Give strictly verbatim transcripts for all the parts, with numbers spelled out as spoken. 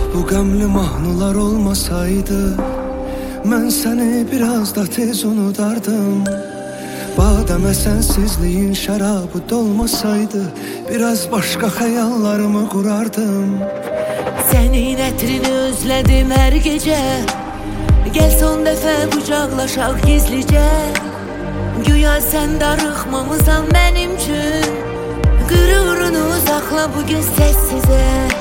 Bu qəmli mahnılar olmasaydı, mən səni biraz da tez unudardım. Badəmə sənsizliyin şərabı dolmasaydı, biraz başqa xəyallarımı qurardım. Sənin ətrini özlədim hər gecə, gəl son dəfə qucaqlaşaq gizlicə. Güya sən darıxmamısan mənim üçün, qürurunu saxla bugün səssizə.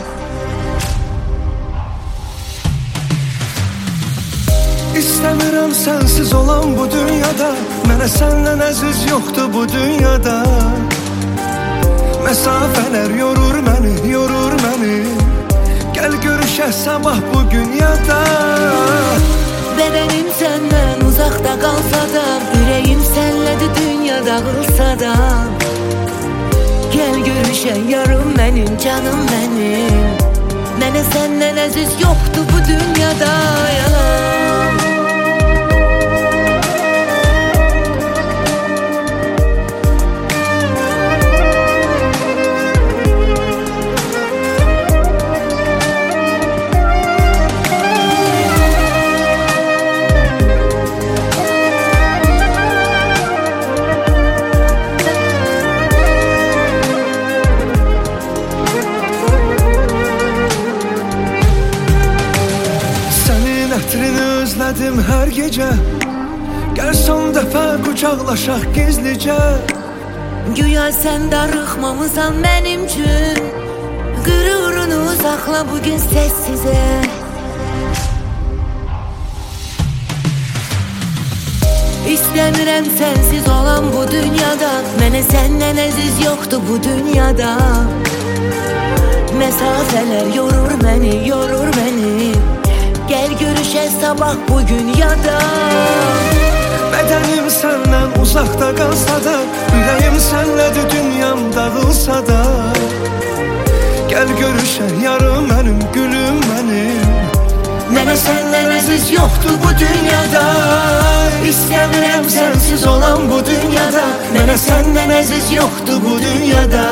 İstəmirəm sənsiz olan bu dünyada, mənə səndən əziz yoxdur bu dünyada. Məsafələr yorur məni, yorur məni. Gəl görüşək sabah bugün yada. Bədənim səndən uzaqda qalsa da, ürəyim sənlədir dünya dağılsa da. Gəl görüşək yarım mənim, canım mənim. Mənə səndən əziz yoxdur bu dünyada, yalan. Ətrini özlədim hər gecə, gəl son dəfə qucaqlaşaq gizlicə. Güya sən darıxmamısan mənim üçün, qürurunu saxla bugün səssizə. İstəmirəm sənsiz olan bu dünyada, mənə səndən əziz yoxdur bu dünyada. Məsafələr yorur məni, yorur məni. Gəl görüşək sabah bugün yada. Bədənim səndən uzaqda qalsa da, ürəyim sənlədir dünyam dağılsa da. Gəl görüşək yarım mənim, gülüm mənim. Mənə səndən əziz yoxdur bu dünyada. İstəmirəm sənsiz olan bu dünyada, mənə səndən əziz yoxdur bu dünyada.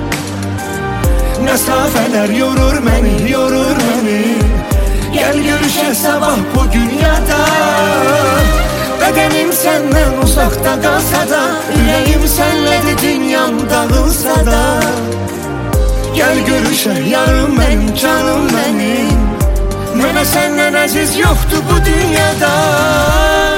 Məsafələr yorur məni, yorur məni. Gəl görüşək sabah bugün yada. Bədənim səndən uzaqda qalsa da, ürəyim sənlədir dünyam dağılsa da. Gəl görüşək yarım mənim, canım mənim. Mənə səndən əziz yoxdur bu dünyada.